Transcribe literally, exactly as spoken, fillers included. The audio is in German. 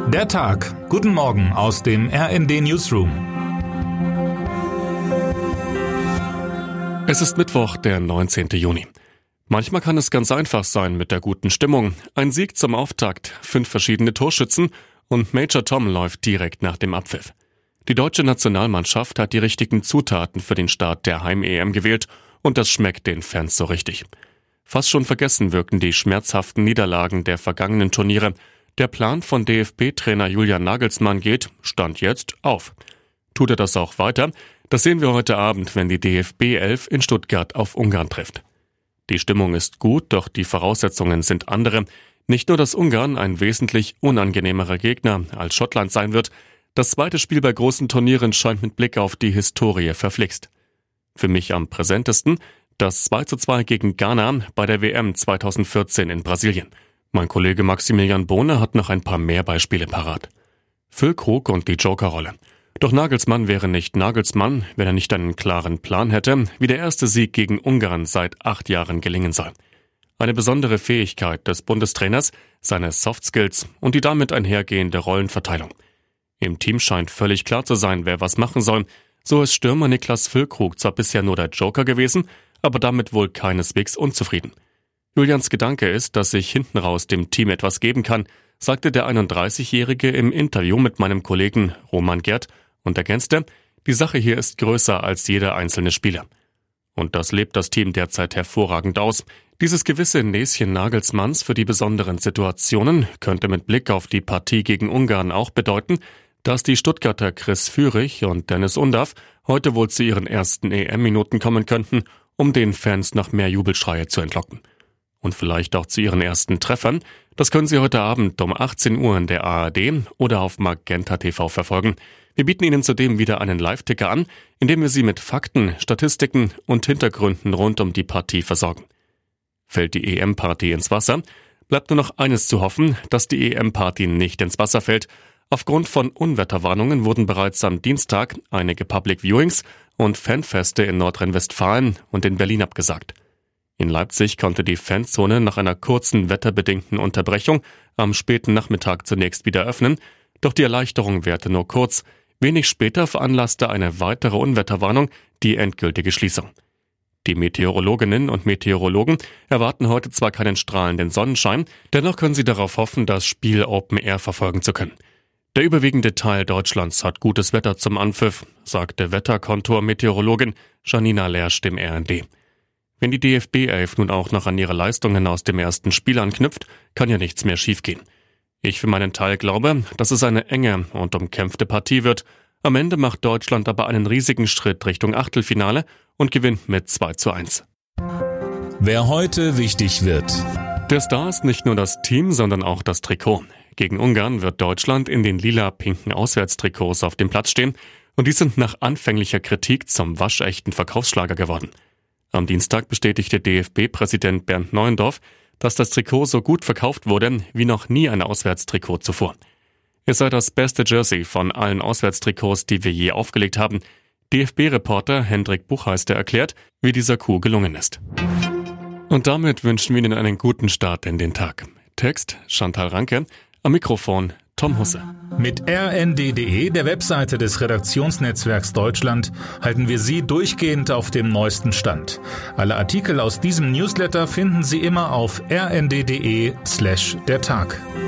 Der Tag. Guten Morgen aus dem R N D Newsroom. Es ist Mittwoch, der neunzehnten Juni. Manchmal kann es ganz einfach sein mit der guten Stimmung. Ein Sieg zum Auftakt, fünf verschiedene Torschützen und Major Tom läuft direkt nach dem Abpfiff. Die deutsche Nationalmannschaft hat die richtigen Zutaten für den Start der Heim-E M gewählt und das schmeckt den Fans so richtig. Fast schon vergessen wirken die schmerzhaften Niederlagen der vergangenen Turniere. Der Plan von D F B-Trainer Julian Nagelsmann geht, Stand jetzt, auf. Tut er das auch weiter? Das sehen wir heute Abend, wenn die D F B elf in Stuttgart auf Ungarn trifft. Die Stimmung ist gut, doch die Voraussetzungen sind andere. Nicht nur, dass Ungarn ein wesentlich unangenehmerer Gegner als Schottland sein wird, das zweite Spiel bei großen Turnieren scheint mit Blick auf die Historie verflixt. Für mich am präsentesten das zwei zu zwei gegen Ghana bei der W M zweitausendvierzehn in Brasilien. Mein Kollege Maximilian Bohne hat noch ein paar mehr Beispiele parat. Füllkrug und die Jokerrolle. Doch Nagelsmann wäre nicht Nagelsmann, wenn er nicht einen klaren Plan hätte, wie der erste Sieg gegen Ungarn seit acht Jahren gelingen soll. Eine besondere Fähigkeit des Bundestrainers, seine Softskills und die damit einhergehende Rollenverteilung. Im Team scheint völlig klar zu sein, wer was machen soll. So ist Stürmer Niklas Füllkrug zwar bisher nur der Joker gewesen, aber damit wohl keineswegs unzufrieden. Julians Gedanke ist, dass ich hinten raus dem Team etwas geben kann, sagte der einunddreißigjährige im Interview mit meinem Kollegen Roman Gerd und ergänzte, die Sache hier ist größer als jeder einzelne Spieler. Und das lebt das Team derzeit hervorragend aus. Dieses gewisse Näschen Nagelsmanns für die besonderen Situationen könnte mit Blick auf die Partie gegen Ungarn auch bedeuten, dass die Stuttgarter Chris Führig und Dennis Undav heute wohl zu ihren ersten E M-Minuten kommen könnten, um den Fans noch mehr Jubelschreie zu entlocken. Und vielleicht auch zu ihren ersten Treffern. Das können Sie heute Abend um achtzehn Uhr in der A R D oder auf Magenta T V verfolgen. Wir bieten Ihnen zudem wieder einen Live-Ticker an, indem wir Sie mit Fakten, Statistiken und Hintergründen rund um die Partie versorgen. Fällt die E M-Party ins Wasser, bleibt nur noch eines zu hoffen, dass die E M-Party nicht ins Wasser fällt. Aufgrund von Unwetterwarnungen wurden bereits am Dienstag einige Public Viewings und Fanfeste in Nordrhein-Westfalen und in Berlin abgesagt. In Leipzig konnte die Fanzone nach einer kurzen wetterbedingten Unterbrechung am späten Nachmittag zunächst wieder öffnen, doch die Erleichterung währte nur kurz. Wenig später veranlasste eine weitere Unwetterwarnung die endgültige Schließung. Die Meteorologinnen und Meteorologen erwarten heute zwar keinen strahlenden Sonnenschein, dennoch können sie darauf hoffen, das Spiel Open Air verfolgen zu können. Der überwiegende Teil Deutschlands hat gutes Wetter zum Anpfiff, sagte Wetterkontor-Meteorologin Janina Lersch dem R N D. Wenn die D F B elf nun auch noch an ihre Leistungen aus dem ersten Spiel anknüpft, kann ja nichts mehr schiefgehen. Ich für meinen Teil glaube, dass es eine enge und umkämpfte Partie wird. Am Ende macht Deutschland aber einen riesigen Schritt Richtung Achtelfinale und gewinnt mit zwei zu eins. Wer heute wichtig wird. Der Star ist nicht nur das Team, sondern auch das Trikot. Gegen Ungarn wird Deutschland in den lila-pinken Auswärtstrikots auf dem Platz stehen und die sind nach anfänglicher Kritik zum waschechten Verkaufsschlager geworden. Am Dienstag bestätigte D F B-Präsident Bernd Neuendorf, dass das Trikot so gut verkauft wurde wie noch nie ein Auswärtstrikot zuvor. Es sei das beste Jersey von allen Auswärtstrikots, die wir je aufgelegt haben. D F B-Reporter Hendrik Buchheister erklärt, wie dieser Coup gelungen ist. Und damit wünschen wir Ihnen einen guten Start in den Tag. Text Chantal Ranke, am Mikrofon Tom Husse. Mit R N D punkt D E, der Webseite des Redaktionsnetzwerks Deutschland, halten wir Sie durchgehend auf dem neuesten Stand. Alle Artikel aus diesem Newsletter finden Sie immer auf r n d punkt d e slash der Tag.